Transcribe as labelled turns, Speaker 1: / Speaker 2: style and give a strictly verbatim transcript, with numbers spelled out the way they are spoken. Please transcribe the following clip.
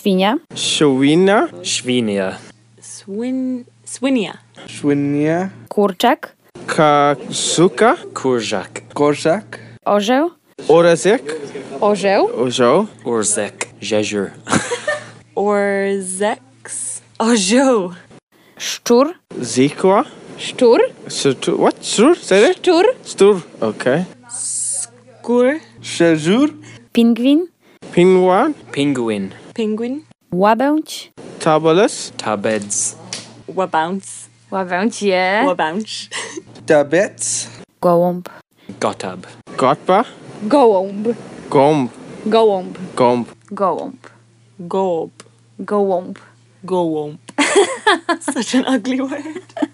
Speaker 1: Świnia.
Speaker 2: Świnia.
Speaker 3: Świnia.
Speaker 4: Swin... Swinia.
Speaker 5: Świnia.
Speaker 1: Kurczak.
Speaker 2: Kazuka.
Speaker 3: Kurczak.
Speaker 5: Korsak.
Speaker 1: Orzeł.
Speaker 2: Orzech.
Speaker 1: Orzeł.
Speaker 2: Orzeł.
Speaker 3: Orzek. Jezior.
Speaker 4: Orzex. Orzeł.
Speaker 1: Szczur.
Speaker 2: Zikwa.
Speaker 1: Szczur.
Speaker 2: Stur. What? Stur? Say that?
Speaker 1: Szczur.
Speaker 2: Stur. Okay.
Speaker 4: Skur.
Speaker 5: Szezur.
Speaker 1: Pingwin.
Speaker 2: Penguin.
Speaker 3: Penguin.
Speaker 4: Penguin.
Speaker 1: Łabędź.
Speaker 2: Tabulus.
Speaker 3: Tabeds.
Speaker 4: Wabounce.
Speaker 1: Łabędź je.
Speaker 4: Wabounce.
Speaker 5: Tabets.
Speaker 1: Gołąb.
Speaker 3: Gotab.
Speaker 2: Gotba.
Speaker 1: Gołąb.
Speaker 2: Gomb.
Speaker 1: Gołąb.
Speaker 2: Gomb.
Speaker 1: Gołąb.
Speaker 4: Gob.
Speaker 1: Gołąb.
Speaker 4: Gołąb. Such an ugly word.